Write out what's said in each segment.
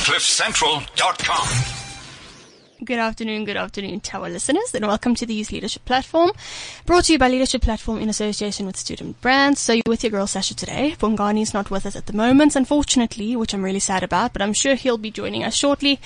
CliffCentral.com. Good afternoon to our listeners, and welcome to the Youth Leadership Platform, brought to you by Leadership Platform in association with Student Brands. So you're with your girl Sasha today. Bongani's not with us at the moment, unfortunately, which I'm really sad about, but I'm sure he'll be joining us shortly.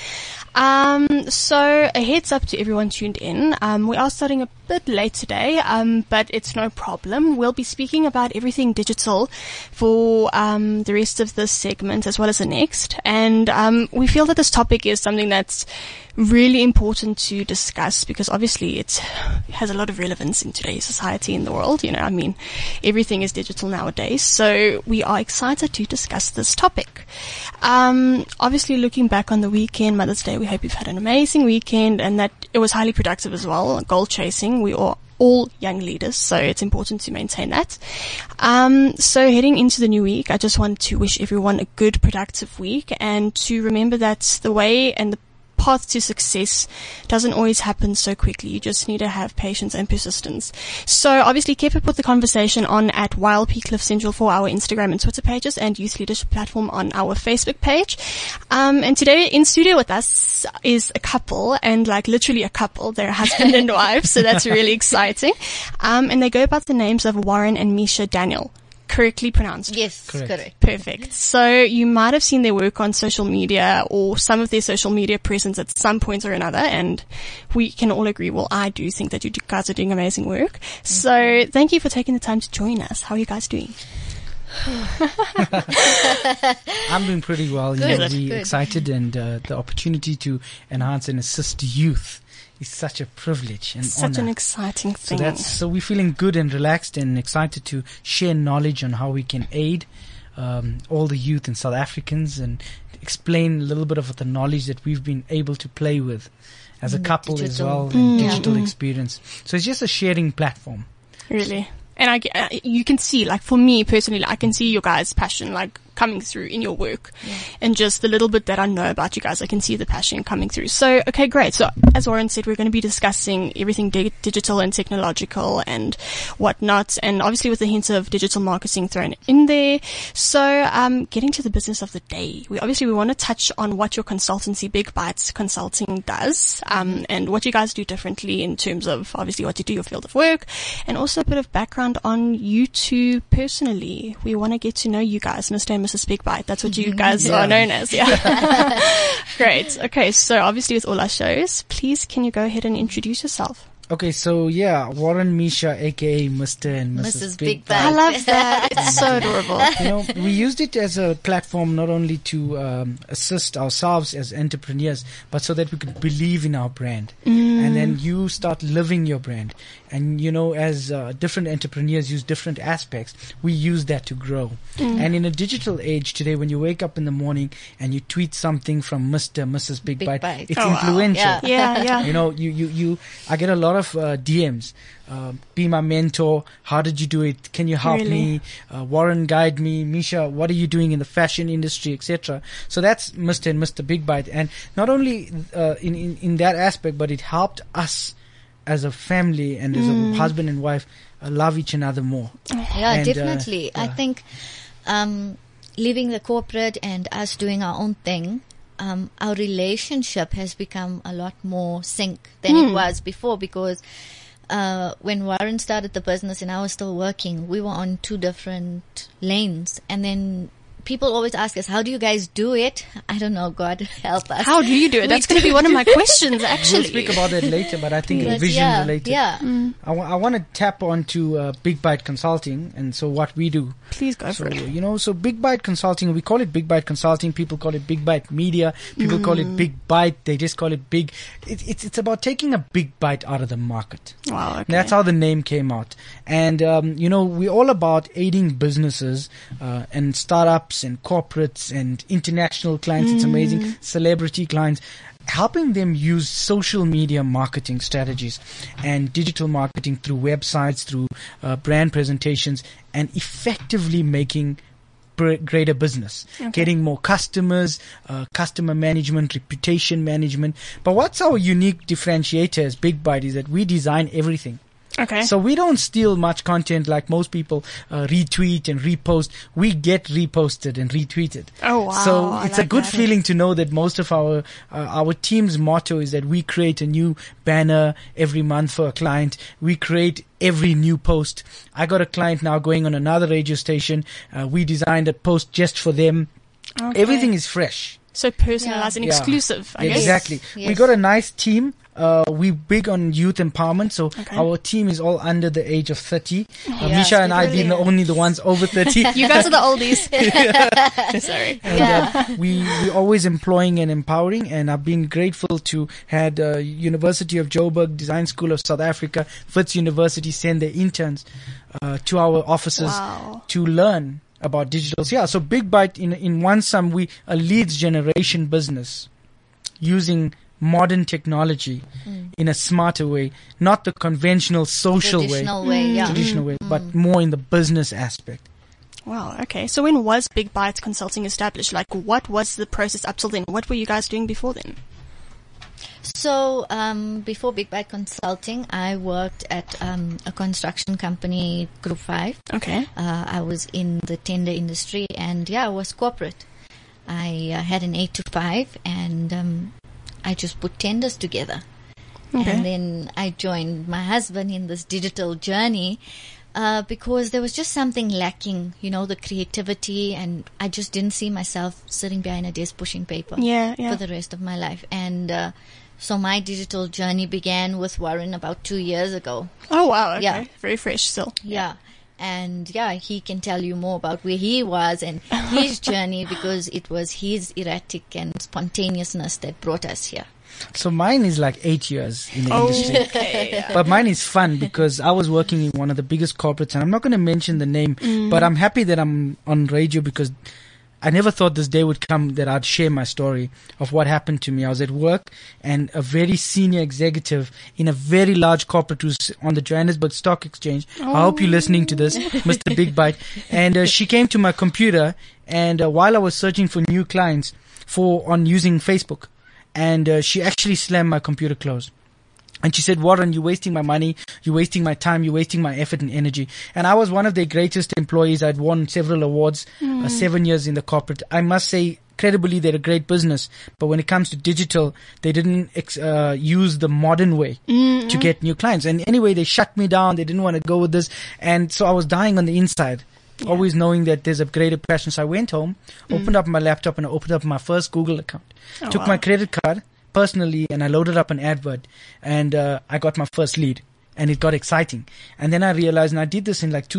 So a heads up to everyone tuned in. We are starting a bit late today, but it's no problem. We'll be speaking about everything digital for the rest of this segment as well as the next. And we feel that this topic is something that's really important to discuss because obviously it has a lot of relevance in today's society in the world. You know, I mean, everything is digital nowadays. So we are excited to discuss this topic. Obviously looking back on the weekend, Mother's Day, we hope you've had an amazing weekend and that it was highly productive as well. Goal chasing. We are all young leaders, so it's important to maintain that. So heading into the new week, I just want to wish everyone a good, productive week and to remember that the way and the path to success doesn't always happen so quickly. You just need to have patience and persistence. So obviously keep up with the conversation on at YLP Cliff Central for our Instagram and Twitter pages and Youth Leadership Platform on our Facebook page. And today in studio with us is a couple, and like literally a couple. They're husband and wife, so that's really exciting. And they go by the names of Warren and Misha Daniel. Correctly pronounced? Yes, correct. Perfect. So you might have seen their work on social media or some of their social media presence at some point or another, and we can all agree, well, I do think that you guys are doing amazing work. So thank you for taking the time to join us. How are you guys doing? I'm doing pretty well. We're excited, and the opportunity to enhance and assist youth is such a privilege and such honor. An exciting thing. So we're feeling good and relaxed and excited to share knowledge on how we can aid all the youth and South Africans and explain a little bit of the knowledge that we've been able to play with as a couple as well, and digital experience. So it's just a sharing platform. Really. And you can see, like for me personally, I can see your guys' passion, like coming through in your work. And just the little bit that I know about you guys, I can see the passion coming through. So, okay, great. So as Warren said, we're going to be discussing everything digital and technological and whatnot. And obviously with a hint of digital marketing thrown in there. So, getting to the business of the day. We want to touch on what your consultancy, Big Bites Consulting does, and what you guys do differently in terms of obviously what you do, your field of work, and also a bit of background on you two personally. We want to get to know you guys, Mr. and Mrs. Big Bite. That's what you guys are known as. Yeah. Great. Okay. So obviously with all our shows, please can you go ahead and introduce yourself? Okay, so Warren Misha, aka Mr. and Mrs. Big Bite. I love that. It's so adorable. You know, we used it as a platform not only to assist ourselves as entrepreneurs, but so that we could believe in our brand. And then you start living your brand. And, you know, as different entrepreneurs use different aspects, we use that to grow. And in a digital age today, when you wake up in the morning and you tweet something from Mr. and Mrs. Big Bite, it's influential. Wow. Yeah. You know, I get a lot of DMs. Be my mentor. How did you do it? Can you help me? Warren, guide me. Misha, what are you doing in the fashion industry, etc. So that's Mr. and Mr. Big Bite. And not only in that aspect, but it helped us as a family and as a husband and wife love each another more. Yeah, and, definitely. I think leaving the corporate and us doing our own thing, our relationship has become a lot more sync than it was before, because when Warren started the business and I was still working, we were on two different lanes. And then people always ask us, how do you guys do it? I don't know, God help us. How do you do it? That's going to be one of my questions, actually. We'll speak about that later, but I think vision related. Yeah. I want to tap onto Big Bite Consulting, and so what we do. Please go for it. You know, so Big Bite Consulting, we call it Big Bite Consulting. People call it Big Bite Media. People call it Big Bite. They just call it Big. It's about taking a big bite out of the market. Wow. Okay. And that's how the name came out. And, you know, we're all about aiding businesses and startups and corporates and international clients. It's amazing. Celebrity clients. Helping them use social media marketing strategies and digital marketing through websites, through brand presentations, and effectively making greater business, getting more customers, customer management, reputation management. But what's our unique differentiator as Big Bite is that we design everything. Okay. So we don't steal much content like most people retweet and repost. We get reposted and retweeted. Oh, wow. So I it's a like good that. feeling to know that most of our team's motto is that we create a new banner every month for a client. We create every new post. I got a client now going on another radio station. We designed a post just for them. Okay. Everything is fresh. So personalized and Yeah. exclusive, I guess. Exactly. Yes. We got a nice team. We big on youth empowerment, so Okay. our team is all under the age of 30. Yes, Misha and I being the brilliant. only the ones over 30. You guys are the oldies. Sorry. And, we always employing and empowering, and I've been grateful to had University of Joburg, Design School of South Africa, Wits University send their interns to our offices Wow. to learn about digital. So, yeah, so Big Bite in one sum, we a leads generation business using modern technology in a smarter way, not the conventional social Traditional way, yeah. traditional way, but more in the business aspect. Wow. Okay. So when was Big Bites Consulting established? Like, what was the process up till then? What were you guys doing before then? So, before Big Bite Consulting, I worked at a construction company, Group 5. Okay. I was in the tender industry, and I was corporate. I had an 8 to 5, and I just put tenders together. Okay. And then I joined my husband in this digital journey because there was just something lacking, the creativity, and I just didn't see myself sitting behind a desk pushing paper Yeah. for the rest of my life. And so my digital journey began with Warren about 2 years ago. Oh, wow. Okay. Yeah. Very fresh still. Yeah. And he can tell you more about where he was and his journey, because it was his erratic and spontaneousness that brought us here. So mine is like 8 years in the industry. Okay. But mine is fun because I was working in one of the biggest corporates, and I'm not going to mention the name, but I'm happy that I'm on radio because I never thought this day would come that I'd share my story of what happened to me. I was at work, and a very senior executive in a very large corporate who's on the Johannesburg Stock Exchange. I hope you're listening to this, Mr. Big Bite. And she came to my computer, and while I was searching for new clients on using Facebook, and she actually slammed my computer closed. And she said, Warren, you're wasting my money, you're wasting my time, you're wasting my effort and energy. And I was one of their greatest employees. I'd won several awards, 7 years in the corporate. I must say, credibly, they're a great business. But when it comes to digital, they didn't use the modern way to get new clients. And anyway, they shut me down. They didn't want to go with this. And so I was dying on the inside, always knowing that there's a greater passion. So I went home, opened up my laptop, and I opened up my first Google account. Took my credit card personally, and I loaded up an advert, and I got my first lead, and it got exciting. And then I realized, and I did this in like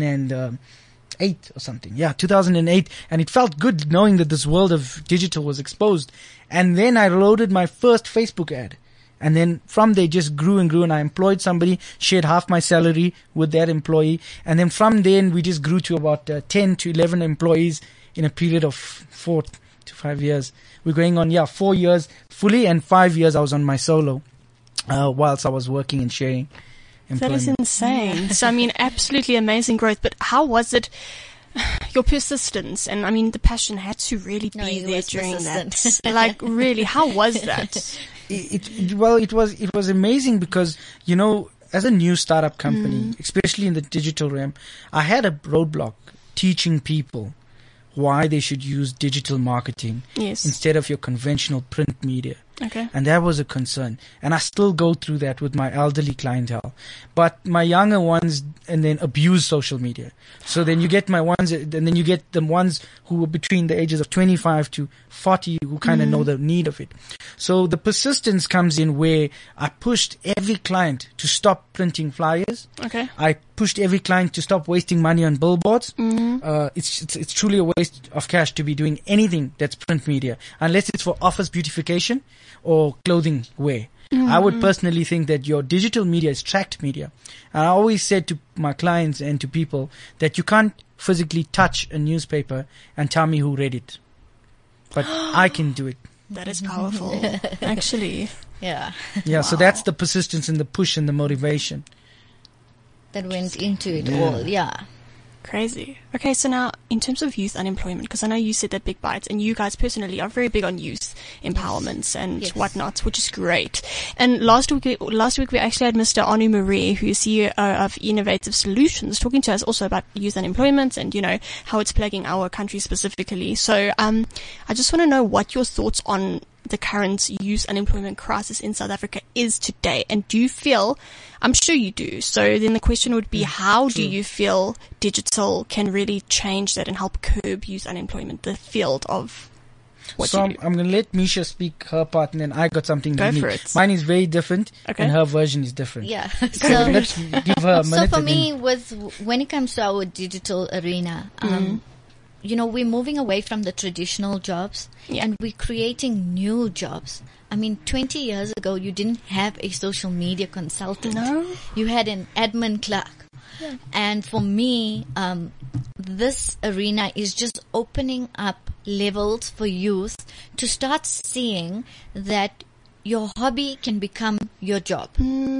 2008 or something. Yeah, 2008. And it felt good knowing that this world of digital was exposed. And then I loaded my first Facebook ad. And then from there just grew and grew, and I employed somebody, shared half my salary with that employee. And then from then we just grew to about 10 to 11 employees in a period of 4 to 5 years. We're going on, 4 years fully, and 5 years I was on my solo, whilst I was working and sharing That employment. is insane. So, I mean, absolutely amazing growth. But how was it, your persistence? And, I mean, the passion had to really No, be he there was during persistent. that. Like, really, how was that? It was amazing because, as a new startup company, especially in the digital realm, I had a roadblock teaching people why they should use digital marketing Yes. instead of your conventional print media. Okay. And that was a concern. And I still go through that with my elderly clientele. But my younger ones and then abuse social media. So then you get my ones, and then you get the ones who are between the ages of 25 to 40 who kind of know the need of it. So the persistence comes in where I pushed every client to stop printing flyers. Okay. I pushed every client to stop wasting money on billboards. It's truly a waste of cash to be doing anything that's print media, unless it's for office beautification or clothing wear. I would personally think that your digital media is tracked media. And I always said to my clients and to people that you can't physically touch a newspaper and tell me who read it. But I can do it. That is powerful, actually. Yeah. Yeah, so that's the persistence and the push and the motivation. That went into it all. Yeah. Crazy. Okay, so now in terms of youth unemployment, because I know you said that Big Bites, and you guys personally are very big on youth empowerment and whatnot, which is great. And last week we actually had Mr. Anu Marie, who is CEO of Innovative Solutions, talking to us also about youth unemployment and, you know, how it's plaguing our country specifically. So I just want to know what your thoughts on the current youth unemployment crisis in South Africa is today. And do you feel, I'm sure you do, so then the question would be, how do you feel digital can really change that and help curb youth unemployment, the field of what so you do? I'm going to let Misha speak her part, and then I got something Go unique. for it. Mine is very different, Okay. and her version is different. Yeah. So let's give her a So minute. for and me, then- when it comes to our digital arena, you know, we're moving away from the traditional jobs and we're creating new jobs. I mean, 20 years ago, you didn't have a social media consultant. No. You had an admin clerk. Yeah. And for me, this arena is just opening up levels for youth to start seeing that your hobby can become your job.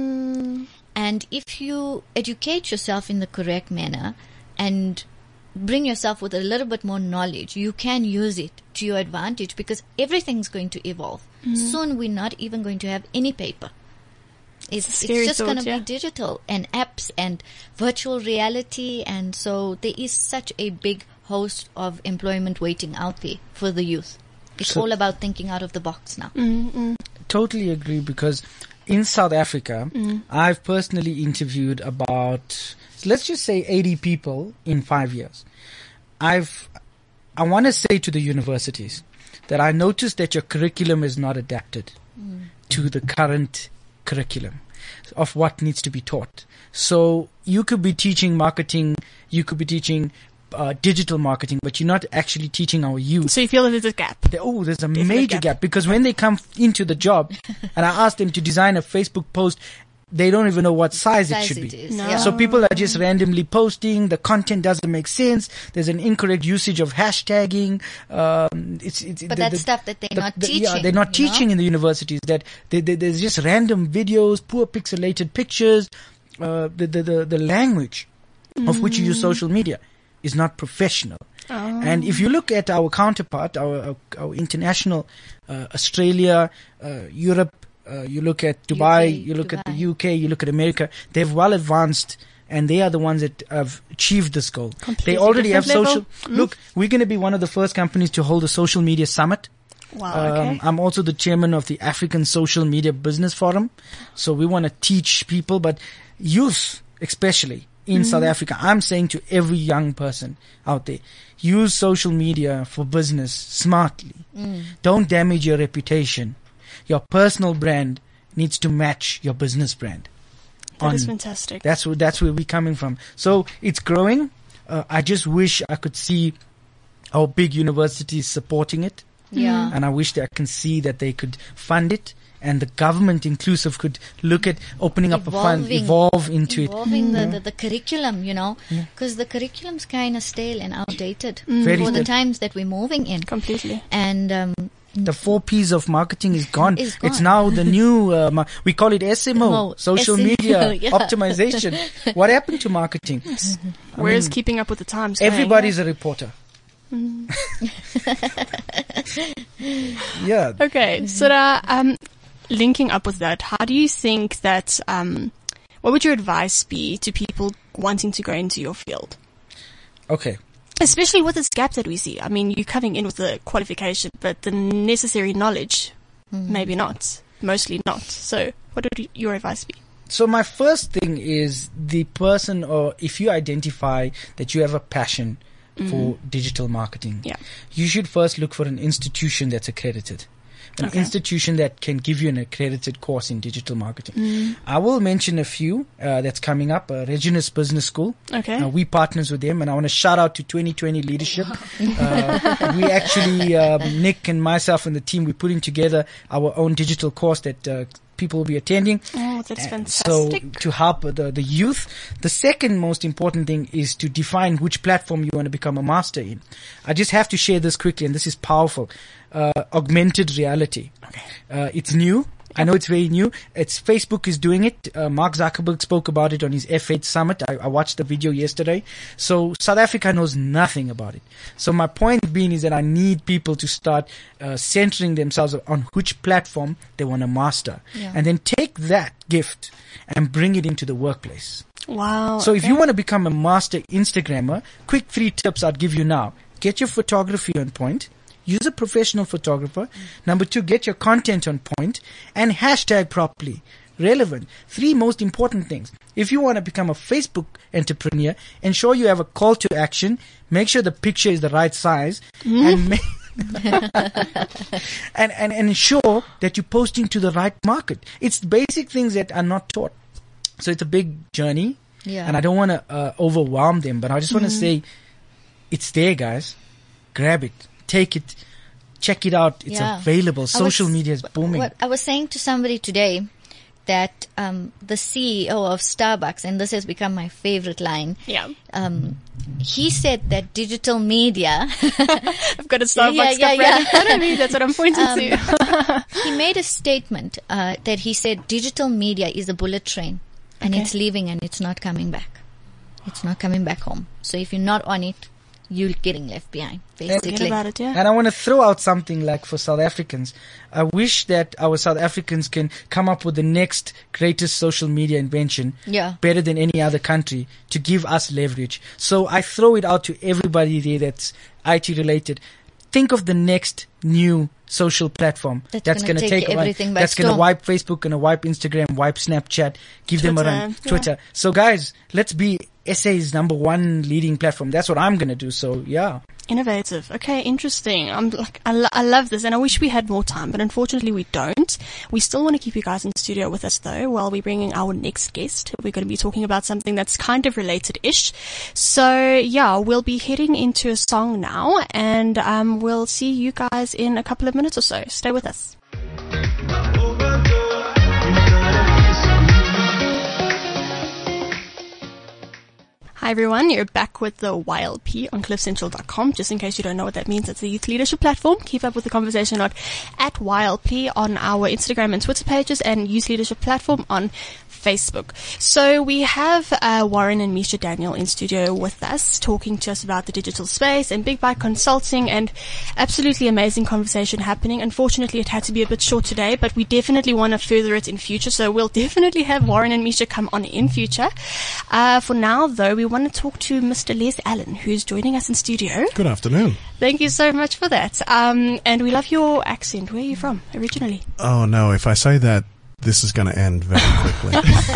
And if you educate yourself in the correct manner and bring yourself with a little bit more knowledge, you can use it to your advantage, because everything's going to evolve. Soon we're not even going to have any paper. It's just going to be digital and apps and virtual reality. And so there is such a big host of employment waiting out there for the youth. It's all about thinking out of the box now. Totally agree, because in South Africa, I've personally interviewed about, let's just say 80 people in 5 years. I want to say to the universities that I noticed that your curriculum is not adapted to the current curriculum of what needs to be taught. So you could be teaching marketing, you could be teaching digital marketing, but you're not actually teaching our youth. So you feel that there's a gap? There's a major gap, because when they come into the job and I ask them to design a Facebook post, they don't even know what size it should be. No. So people are just randomly posting. The content doesn't make sense. There's an incorrect usage of hashtagging. But that's stuff that they're not teaching. Yeah, they're not teaching in the universities. That there's just random videos, poor pixelated pictures. The language of which you use social media is not professional. And if you look at our counterpart, our international, Australia, Europe, you look at Dubai, you look at the UK, you look at America, they've well advanced, and they are the ones that have achieved this goal. Completely they already have social. Look, we're going to be one of the first companies to hold a social media summit. Wow, okay. I'm also the chairman of the African Social Media Business Forum. So we want to teach people, but youth especially in South Africa, I'm saying to every young person out there, use social media for business smartly. Don't damage your reputation. Your personal brand needs to match your business brand. That is fantastic. That's where we're coming from. So it's growing. I just wish I could see our big universities supporting it. Yeah. And I wish that I can see that they could fund it, and the government inclusive could look at opening up a fund, evolve into Evolving the curriculum, you know, because the curriculum's kind of stale and outdated Very for the stale. times that we're moving in. Completely. And the 4 P's of marketing is gone. Is gone. It's now the new, we call it SMO, social media optimization. What happened to marketing? Where is keeping up with the times? Everybody's a reporter. Yeah. Okay, so linking up with that, how do you think that, what would your advice be to people wanting to go into your field? Okay. Especially with this gap that we see. I mean, you're coming in with the qualification, but the necessary knowledge, maybe not. Mostly not. So what would your advice be? So my first thing is the person, or if you identify that you have a passion for digital marketing, you should first look for an institution that's accredited. An institution that can give you an accredited course in digital marketing. I will mention a few that's coming up. Reginus Business School. Okay. We partners with them, and I want to shout out to 2020 Leadership. We actually, Nick and myself and the team, we're putting together our own digital course that people will be attending. Oh, that's fantastic. So to help the youth. The second most important thing is to define which platform you want to become a master in. I just have to share this quickly, and this is powerful. Augmented reality. Okay. It's new. I know it's very new. Facebook is doing it. Mark Zuckerberg spoke about it on his F8 summit. I watched the video yesterday. So South Africa knows nothing about it. So my point being is that I need people to start centering themselves on which platform they want to master. Yeah. And then take that gift and bring it into the workplace. Wow. So if you want to become a master Instagrammer, quick 3 tips I'd give you now. Get your photography on point. Use a professional photographer. Number 2, get your content on point and hashtag properly. Relevant. 3 most important things. If you want to become a Facebook entrepreneur, ensure you have a call to action. Make sure the picture is the right size and and ensure that you're posting to the right market. It's basic things that are not taught. So it's a big journey. Yeah. And I don't want to overwhelm them, but I just want to say it's there, guys. Grab it. Take it, check it out. It's available. Social media is booming. I was saying to somebody today that the CEO of Starbucks, and this has become my favorite line. Yeah. He said that digital media. I've got a Starbucks cup right in front of me. That's what I'm pointing to. He made a statement that he said digital media is a bullet train, and it's leaving and it's not coming back. It's not coming back home. So if you're not on it, you're getting left behind, basically. Forget about it, yeah. And I want to throw out something like for South Africans. I wish that our South Africans can come up with the next greatest social media invention better than any other country to give us leverage. So I throw it out to everybody there that's IT related. Think of the next new social platform that's going to take everything by that's going to wipe Facebook, going to wipe Instagram, wipe Snapchat, give them a run. Twitter. So guys, let's be SA's number 1 leading platform. That's what I'm going to do. So yeah. Innovative. Okay, interesting. I love this, and I wish we had more time, but unfortunately we don't. We still want to keep you guys in studio with us though, while we're bringing our next guest. We're going to be talking about something that's kind of related-ish. So yeah, we'll be heading into a song now, and we'll see you guys in a couple of minutes or so. Stay with us. Hi everyone, you're back with the YLP on cliffcentral.com. Just in case you don't know what that means, it's the Youth Leadership Platform. Keep up with the conversation at YLP on our Instagram and Twitter pages, and Youth Leadership Platform on Facebook. So we have Warren and Misha Daniel in studio with us, talking to us about the digital space and Big Bite Consulting, and absolutely amazing conversation happening. Unfortunately, it had to be a bit short today, but we definitely want to further it in future. So we'll definitely have Warren and Misha come on in future. For now, though, we want to talk to Mr. Les Allen, who's joining us in studio. Good afternoon. Thank you so much for that. And we love your accent. Where are you from originally? Oh, no. If I say that, this is going to end very quickly.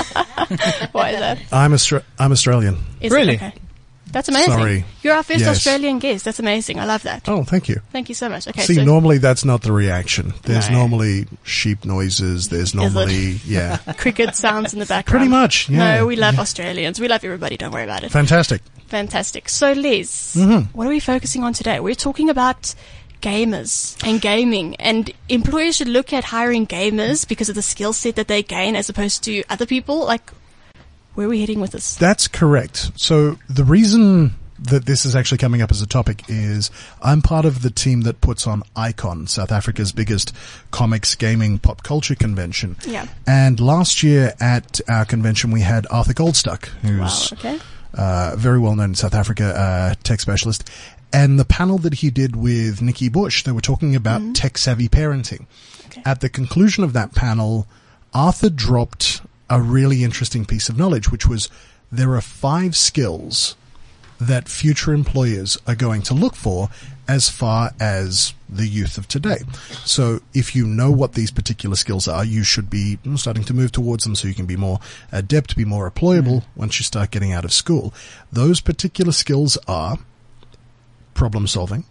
Why is that? I'm Australian. Really? Okay. That's amazing. Sorry. You're our first Yes. Australian guest. That's amazing. I love that. Oh, thank you. Thank you so much. Okay. See, so normally that's not the reaction. There's No. normally sheep noises. There's normally, yeah. cricket sounds in the background. Pretty much, yeah. No, we love Australians. We love everybody. Don't worry about it. Fantastic. Fantastic. So, Liz, what are we focusing on today? We're talking about gamers and gaming, and employers should look at hiring gamers because of the skill set that they gain as opposed to other people. Like, where are we heading with this? That's correct. So the reason that this is actually coming up as a topic is I'm part of the team that puts on Icon, South Africa's biggest comics, gaming, pop culture convention. Yeah. And last year at our convention we had Arthur Goldstuck, who's very well known in South Africa, tech specialist. And the panel that he did with Nikki Bush, they were talking about tech-savvy parenting. Okay. At the conclusion of that panel, Arthur dropped a really interesting piece of knowledge, which was there are 5 skills that future employers are going to look for as far as the youth of today. So if you know what these particular skills are, you should be starting to move towards them so you can be more adept, be more employable once you start getting out of school. Those particular skills are problem solving,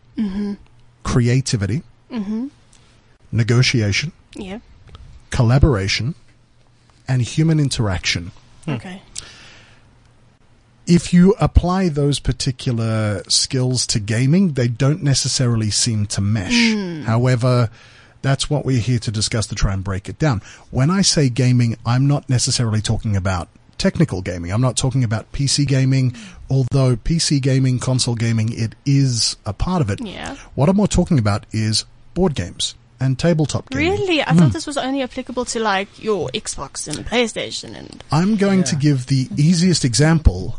creativity, negotiation, collaboration, and human interaction. Okay. If you apply those particular skills to gaming, they don't necessarily seem to mesh. However, that's what we're here to discuss, to try and break it down. When I say gaming, I'm not necessarily talking about technical gaming. I'm not talking about PC gaming, although PC gaming, console gaming, it is a part of it. Yeah. What I'm more talking about is board games and tabletop gaming. Really? I thought this was only applicable to like your Xbox and PlayStation and... I'm going to give the easiest example.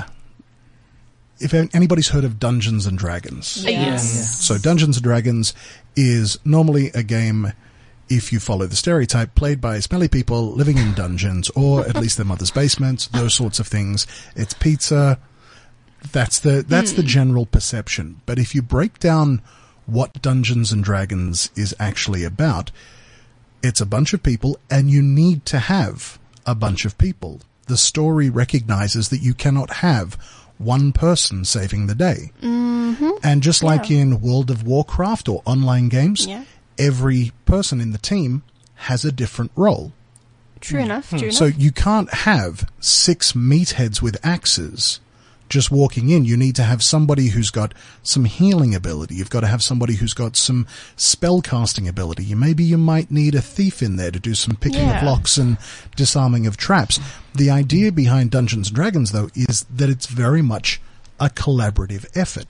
If anybody's heard of Dungeons and Dragons. Yes. So Dungeons and Dragons is normally a game, if you follow the stereotype, played by smelly people living in dungeons or at least their mother's basements, those sorts of things. It's pizza. That's the general perception. But if you break down what Dungeons and Dragons is actually about, it's a bunch of people, and you need to have a bunch of people. The story recognizes that you cannot have one person saving the day. Mm-hmm. And just like in World of Warcraft or online games, every person in the team has a different role. True enough. So you can't have 6 meatheads with axes just walking in. You need to have somebody who's got some healing ability. You've got to have somebody who's got some spell casting ability. Maybe you might need a thief in there to do some picking of locks and disarming of traps. The idea behind Dungeons and Dragons, though, is that it's very much a collaborative effort.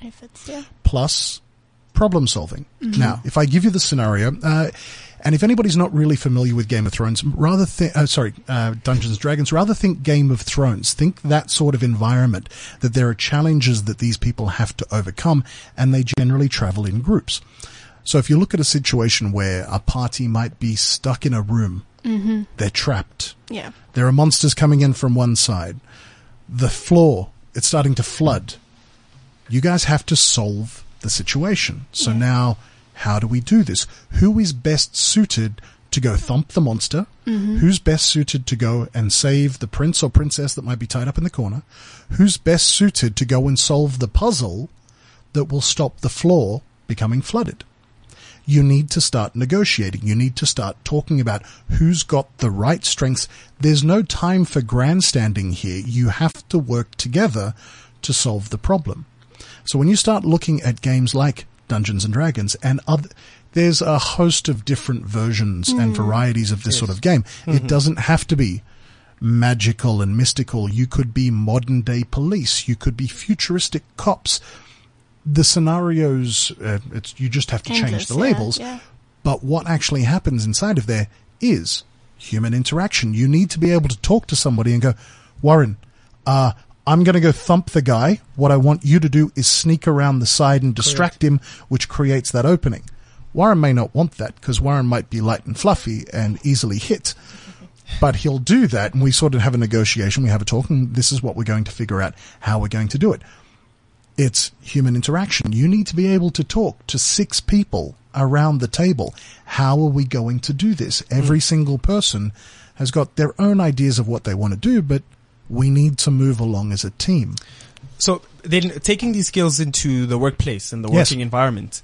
Plus problem solving. Mm-hmm. Now, if I give you the scenario, and if anybody's not really familiar with Game of Thrones, Dungeons and Dragons, rather think Game of Thrones. Think that sort of environment, that there are challenges that these people have to overcome, and they generally travel in groups. So if you look at a situation where a party might be stuck in a room, they're trapped. Yeah. There are monsters coming in from one side. The floor, it's starting to flood. You guys have to solve the situation. So now, how do we do this? Who is best suited to go thump the monster? Mm-hmm. Who's best suited to go and save the prince or princess that might be tied up in the corner? Who's best suited to go and solve the puzzle that will stop the floor becoming flooded? You need to start negotiating. You need to start talking about who's got the right strengths. There's no time for grandstanding here. You have to work together to solve the problem. So when you start looking at games like Dungeons and Dragons and there's a host of different versions and varieties of this sort of game. It doesn't have to be magical and mystical. You could be modern day police. You could be futuristic cops. The scenarios, you just have to change the labels. But what actually happens inside of there is human interaction. You need to be able to talk to somebody and go, Warren, I'm going to go thump the guy. What I want you to do is sneak around the side and distract him, which creates that opening. Warren may not want that because Warren might be light and fluffy and easily hit. But he'll do that, and we sort of have a negotiation. We have a talk, and this is what we're going to figure out how we're going to do it. It's human interaction. You need to be able to talk to 6 people around the table. How are we going to do this? Every single person has got their own ideas of what they want to do, but we need to move along as a team. So then taking these skills into the workplace and the working environment,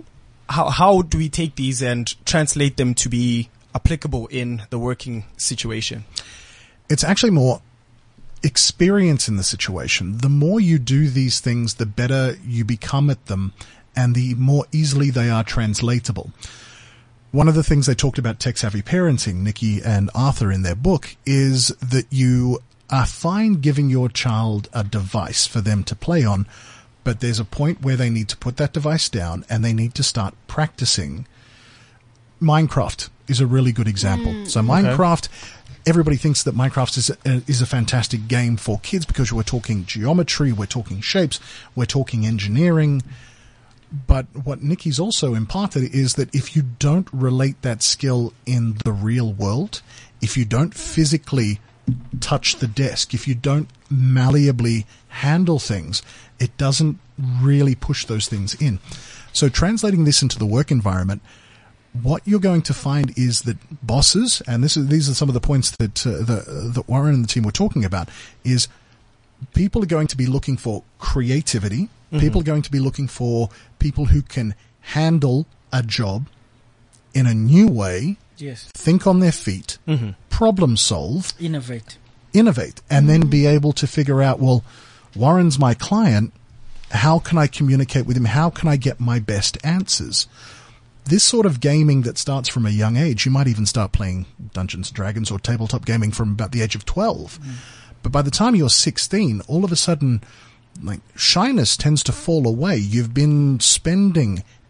how do we take these and translate them to be applicable in the working situation? It's actually more experience in the situation. The more you do these things, the better you become at them and the more easily they are translatable. One of the things they talked about tech-savvy parenting, Nikki and Arthur in their book, is that you are fine giving your child a device for them to play on, but there's a point where they need to put that device down and they need to start practicing. Minecraft is a really good example. So Minecraft, everybody thinks that Minecraft is a fantastic game for kids because we're talking geometry, we're talking shapes, we're talking engineering. But what Nikki's also imparted is that if you don't relate that skill in the real world, if you don't physically touch the desk, if you don't malleably handle things, it doesn't really push those things in. So translating this into the work environment, what you're going to find is that bosses, and these are some of the points that Warren and the team were talking about, is people are going to be looking for creativity. People are going to be looking for people who can handle a job in a new way, think on their feet, problem solve, innovate, and then be able to figure out, well, Warren's my client. How can I communicate with him? How can I get my best answers? This sort of gaming that starts from a young age, you might even start playing Dungeons and Dragons or tabletop gaming from about the age of 12. But by the time you're 16, all of a sudden, like, shyness tends to fall away. You've been spending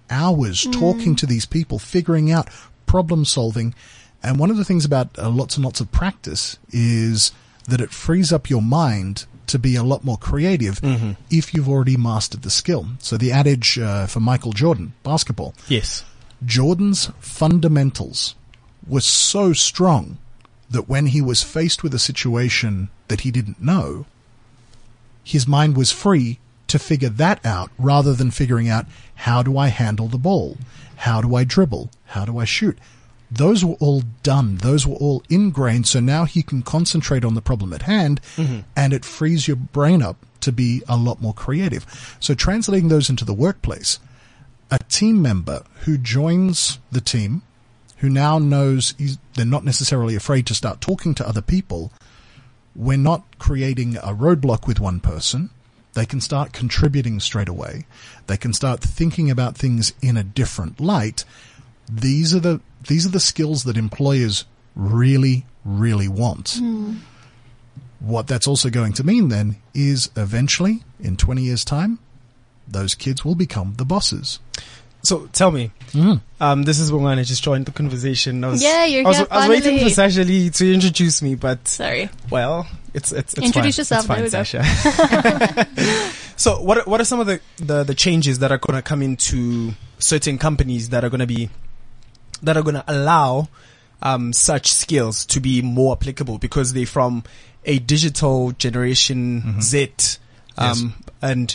hours talking to these people, figuring out problem solving. And one of the things about lots and lots of practice is that it frees up your mind to be a lot more creative if you've already mastered the skill. So the adage for Michael Jordan, basketball. Yes. Jordan's fundamentals were so strong that when he was faced with a situation that he didn't know, his mind was free to figure that out rather than figuring out, how do I handle the ball? How do I dribble? How do I shoot? Those were all done. Those were all ingrained. So now he can concentrate on the problem at hand, and it frees your brain up to be a lot more creative. So translating those into the workplace, a team member who joins the team, who now knows they're not necessarily afraid to start talking to other people, we're not creating a roadblock with one person. They can start contributing straight away. They can start thinking about things in a different light. These are the skills that employers really, really want. What that's also going to mean then is eventually, in 20 years' time, those kids will become the bosses. So tell me, this is when I just joined the conversation. I was waiting for Sasha Lee to introduce me, but sorry. Well, it's introduce fine. yourself. It's fine, Sasha. So what are some of the changes that are going to come into certain companies that are going to allow such skills to be more applicable because they're from a digital generation Z, and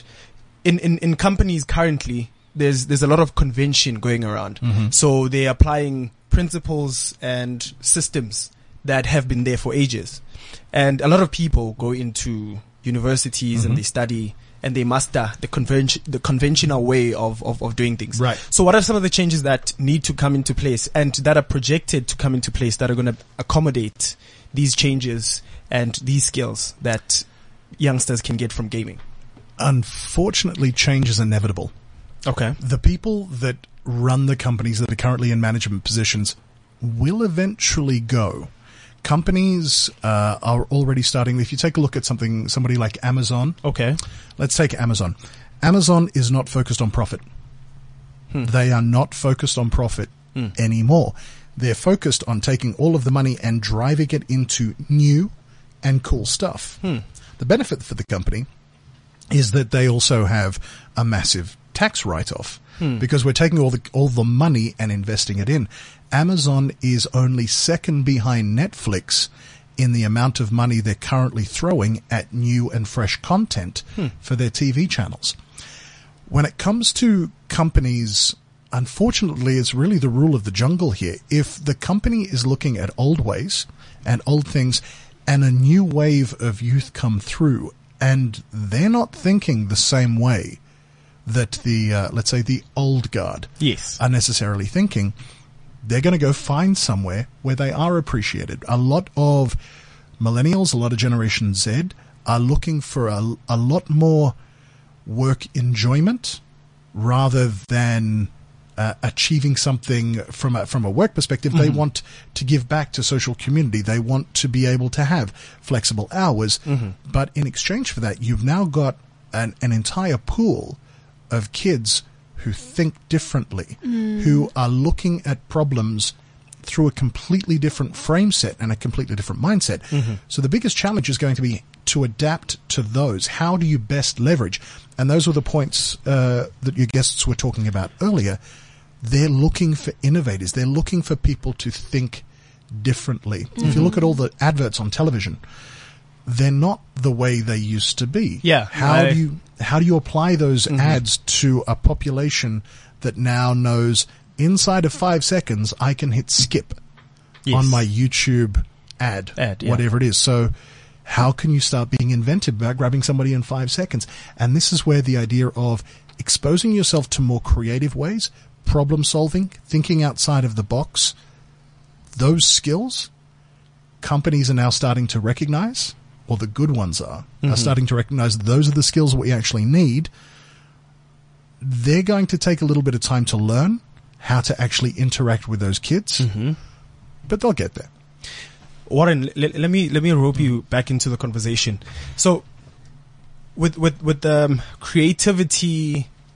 in companies currently. There's a lot of convention going around. So they're applying principles and systems that have been there for ages. And a lot of people go into universities and they study and they master the conventional way of doing things. Right. So what are some of the changes that need to come into place and that are projected to come into place that are going to accommodate these changes and these skills that youngsters can get from gaming? Unfortunately, change is inevitable. Okay. The people that run the companies that are currently in management positions will eventually go. Companies are already starting. If you take a look at somebody like Amazon. Okay. Let's take Amazon. Amazon is not focused on profit. They are not focused on profit anymore. They're focused on taking all of the money and driving it into new and cool stuff. The benefit for the company is that they also have a massive tax write-off because we're taking all the money and investing it in. Amazon is only second behind Netflix in the amount of money they're currently throwing at new and fresh content for their TV channels. When it comes to companies, unfortunately, it's really the rule of the jungle here. If the company is looking at old ways and old things and a new wave of youth come through and they're not thinking the same way that the, let's say, the old guard are necessarily thinking, they're going to go find somewhere where they are appreciated. A lot of millennials, a lot of Generation Z are looking for a lot more work enjoyment rather than achieving something from a work perspective. They want to give back to social community. They want to be able to have flexible hours. But in exchange for that, you've now got an entire pool of kids who think differently, who are looking at problems through a completely different frame set and a completely different mindset. So the biggest challenge is going to be to adapt to those. How do you best leverage? And those were the points that your guests were talking about earlier. They're looking for innovators. They're looking for people to think differently. If you look at all the adverts on television, they're not the way they used to be. Yeah. How do you apply those ads to a population that now knows inside of 5 seconds I can hit skip on my YouTube ad whatever it is. So how can you start being inventive about grabbing somebody in 5 seconds? And this is where the idea of exposing yourself to more creative ways, problem solving, thinking outside of the box, those skills, companies are now starting to recognize, or the good ones are starting to recognize that those are the skills we actually need. They're going to take a little bit of time to learn how to actually interact with those kids, but they'll get there. Warren, let me rope you back into the conversation. So, with creativity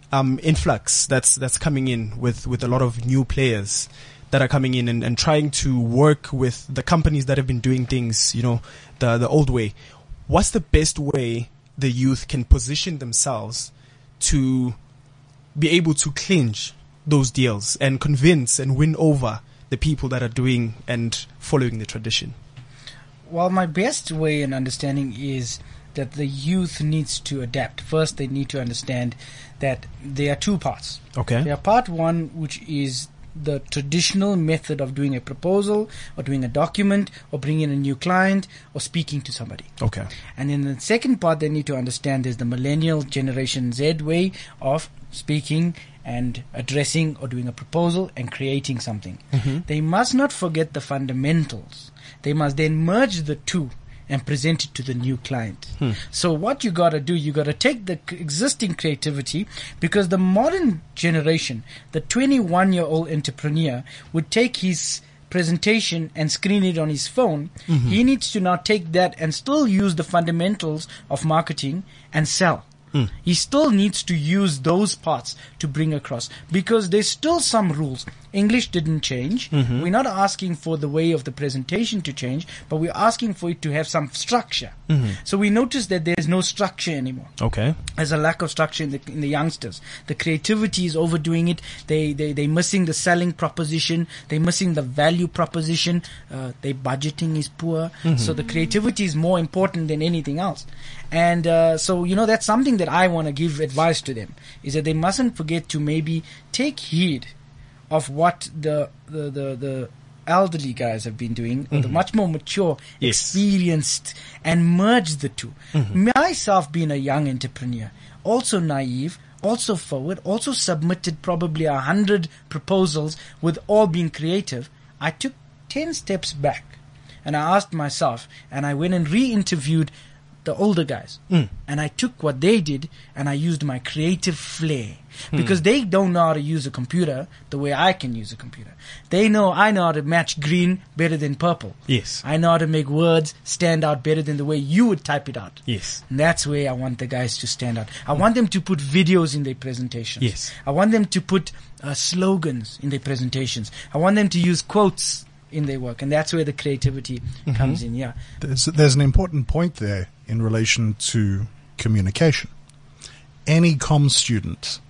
influx that's coming in with a lot of new players that are coming in and trying to work with the companies that have been doing things, the old way. What's the best way the youth can position themselves to be able to clinch those deals and convince and win over the people that are doing and following the tradition? Well, my best way in understanding is that the youth needs to adapt. First, they need to understand that there are two parts. Okay. There are part one, which is the traditional method of doing a proposal or doing a document or bringing in a new client or speaking to somebody. Okay. And in the second part, they need to understand is the millennial Generation Z way of speaking and addressing or doing a proposal and creating something. Mm-hmm. They must not forget the fundamentals. They must then merge the two and present it to the new client. So what you got to do, you got to take the existing creativity, because the modern generation, the 21-year-old entrepreneur would take his presentation and screen it on his phone. Mm-hmm. He needs to now take that and still use the fundamentals of marketing and sell. He still needs to use those parts to bring across, because there's still some rules. English didn't change. Mm-hmm. We're not asking for the way of the presentation to change, but we're asking for it to have some structure. Mm-hmm. So we notice that there's no structure anymore. Okay. There's a lack of structure in the youngsters. The creativity is overdoing it. They're missing the selling proposition. They're missing the value proposition. Their budgeting is poor. Mm-hmm. So the creativity is more important than anything else. And so, that's something that I want to give advice to them, is that they mustn't forget to maybe take heed of what the elderly guys have been doing, or the much more mature, experienced, and merge the two. Myself being a young entrepreneur, also naive, also forward, also submitted probably 100 proposals with all being creative, I took 10 steps back and I asked myself, and I went and re-interviewed the older guys, and I took what they did and I used my creative flair, because they don't know how to use a computer the way I can use a computer. I know how to match green better than purple. Yes. I know how to make words stand out better than the way you would type it out. Yes. And that's where I want the guys to stand out. I want them to put videos in their presentations. Yes. I want them to put slogans in their presentations. I want them to use quotes in their work, and that's where the creativity comes in. Yeah, there's an important point there in relation to communication. Any comms student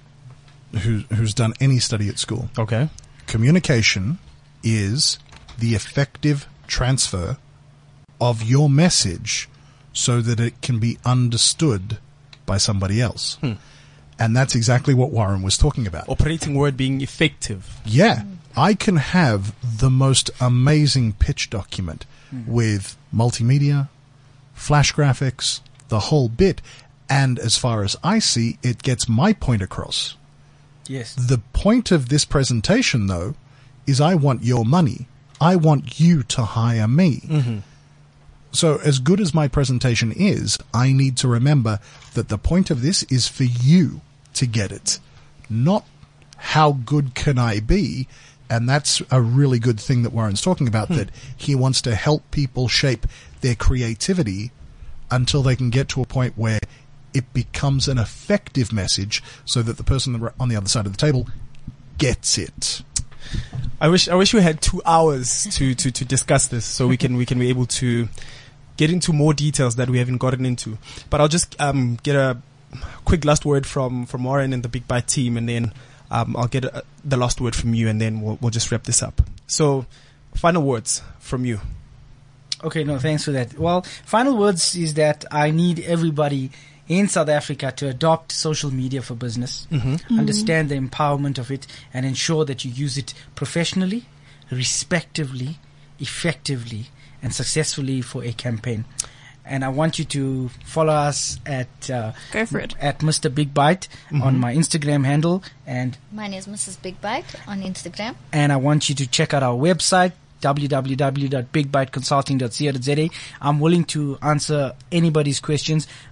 who's done any study at school, okay, communication is the effective transfer of your message so that it can be understood by somebody else. And that's exactly what Warren was talking about. Operating word being effective. Yeah. I can have the most amazing pitch document with multimedia, flash graphics, the whole bit. And as far as I see, it gets my point across. Yes. The point of this presentation, though, is I want your money. I want you to hire me. So as good as my presentation is, I need to remember that the point of this is for you to get it, not how good can I be. And that's a really good thing that Warren's talking about, that he wants to help people shape their creativity until they can get to a point where it becomes an effective message so that the person on the other side of the table gets it. I wish we had 2 hours to discuss this, so we can be able to get into more details that we haven't gotten into. But I'll just get a quick last word from Warren and the Big Byte team, and then I'll get the last word from you, and then we'll just wrap this up. So, final words from you. Okay, no, thanks for that. Well, final words is that I need everybody in South Africa to adopt social media for business, understand the empowerment of it, and ensure that you use it professionally, respectively, effectively, and successfully for a campaign. And I want you to follow us at Go for it. At Mr. Big Byte on my Instagram handle, and Mine is Mrs. Big Byte on Instagram. And I want you to check out our website, www.bigbyteconsulting.co.za. I'm willing to answer anybody's questions.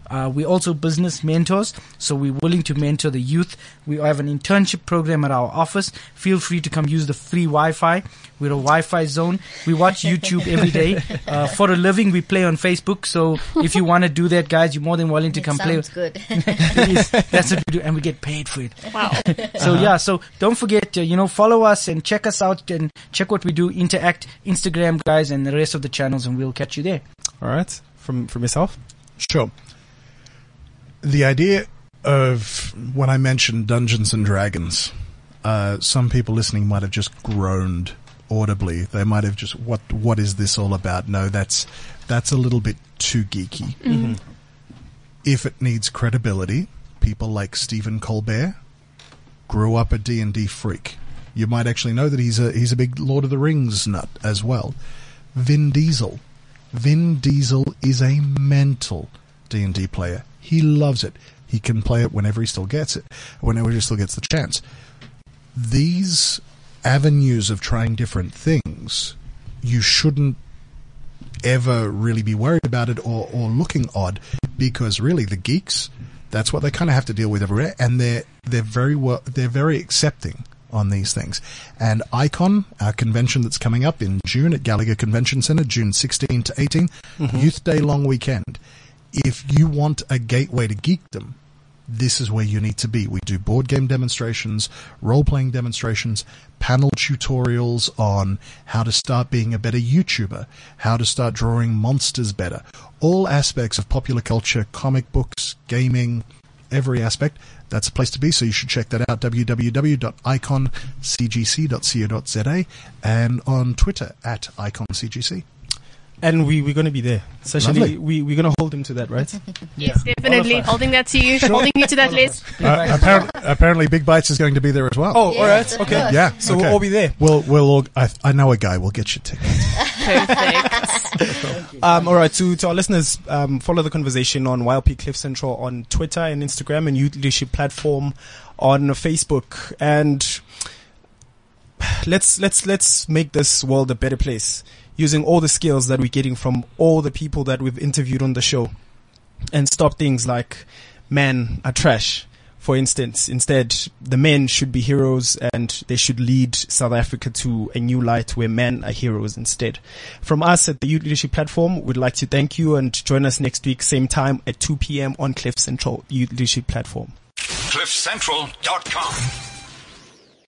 We're also business mentors, so we're willing to mentor the youth. We have an internship program at our office. Feel free to come use the free Wi-Fi. We're a Wi-Fi zone. We watch YouTube every day. For a living, we play on Facebook. So if you want to do that, guys, you're more than willing to come play. Sounds good. That's what we do, and we get paid for it. Wow. So don't forget, follow us and check us out and check what we do. Interact, Instagram, guys, and the rest of the channels, and we'll catch you there. All right. From yourself? Sure. The idea of when I mentioned Dungeons and Dragons, some people listening might have just groaned audibly. They might have just, what is this all about? No, that's a little bit too geeky. Mm-hmm. If it needs credibility, people like Stephen Colbert grew up a D&D freak. You might actually know that he's a big Lord of the Rings nut as well. Vin Diesel is a mental D&D player. He loves it. He can play it whenever he still gets the chance. These avenues of trying different things, you shouldn't ever really be worried about it or looking odd, because really the geeks, that's what they kind of have to deal with everywhere, and they're very accepting on these things. And Icon, our convention that's coming up in June at Gallagher Convention Centre, June 16 to 18, Youth Day long weekend. If you want a gateway to geekdom, this is where you need to be. We do board game demonstrations, role-playing demonstrations, panel tutorials on how to start being a better YouTuber, how to start drawing monsters better. All aspects of popular culture, comic books, gaming, every aspect. That's a place to be, so you should check that out, www.iconcgc.co.za, and on Twitter at iconcgc. And we're going to be there. Essentially, we're going to hold him to that, right? Yes, definitely. Holding that to you. Holding you to that list. Apparently Big Bites is going to be there as well. Oh, all right. Okay. Yeah. So okay. we'll all be there. We'll all, I know a guy. We'll get you tickets. Perfect. All right. To our listeners, follow the conversation on YLP Cliff Central on Twitter and Instagram, and Youth Leadership Platform on Facebook. And let's make this world a better place, using all the skills that we're getting from all the people that we've interviewed on the show, and stop things like men are trash, for instance. Instead, the men should be heroes, and they should lead South Africa to a new light where men are heroes instead. From us at the Youth Leadership Platform, we'd like to thank you, and join us next week, same time at 2 p.m. on Cliff Central Youth Leadership Platform. CliffCentral.com